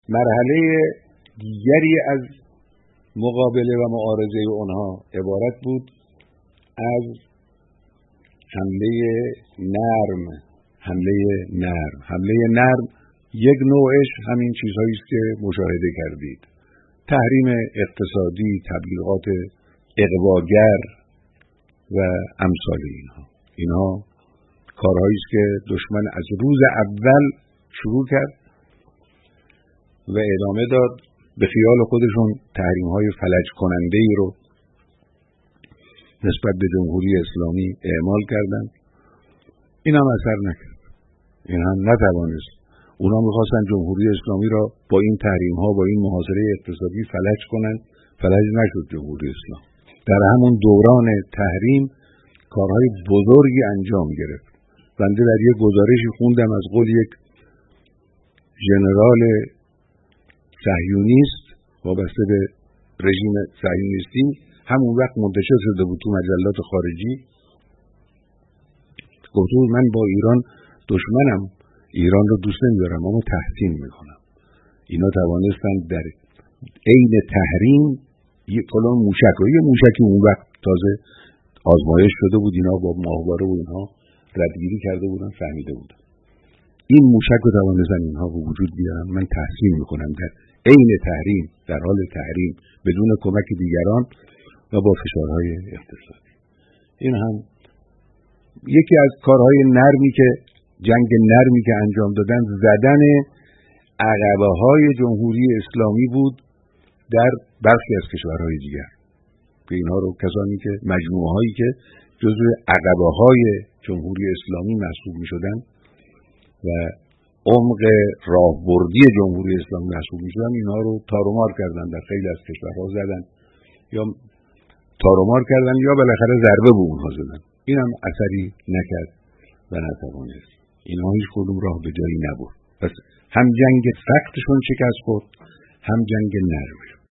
مرحله دیگری از مقابله و معارضه اونها عبارت بود از حمله نرم. یک نوعش همین چیزهایی است که مشاهده کردید: تحریم اقتصادی، تبلیغات اغواگر و امثال اینها کارهایی است که دشمن از روز اول شروع کرد و ادامه داد. به خیال خودشون تحریم‌های فلج کننده‌ای رو نسبت به جمهوری اسلامی اعمال کردند. این هم اثر نکرد. این هم نتوانست. اونا می‌خواستن جمهوری اسلامی را با این تحریم‌ها، با این محاصره اقتصادی فلج کنند. فلج نشد جمهوری اسلام. در همون دوران تحریم کارهای بزرگی انجام گرفت. بنده در یک گزارشی خوندم از قول یک ژنرال صهیونیست وابسته به رژیم صهیونیستی، همون وقت منتشر شده بود تو مجلات خارجی، گفته بود من با ایران دشمنم، ایران رو دوست نمی‌دارم اما تحسین میکنم. اینا توانستن در عین تحریم یک کلون موشکی اون وقت تازه آزمایش شده بود، اینا با ماهواره و اینها ردگیری کرده بودن، فهمیده بودن این موشک رو توانستن اینها به وجود بیارن. من تحسین میکنم در عین تحریم، در حال تحریم، بدون کمک دیگران و با فشارهای اقتصادی. این هم یکی از کارهای نرمی که جنگ نرمی که انجام دادن، زدن عقبه های جمهوری اسلامی بود در برخی از کشورهای دیگر. که اینها رو کسانی که مجموعه هایی که جزو عقبه های جمهوری اسلامی محسوب می شدن و عمق راهبردی جمهوری اسلامی محسوب می شدن، اینها رو تارومار کردن، در خیلی از کشورها زدن یا تارومار کردن یا بالاخره ضربه به اونها زدن. این هم اثری نکرد و نتوانست. اینها هیچ کدوم راه به جایی نبرد. پس هم جنگ سختشون شکست خورد، هم جنگ نرمشون.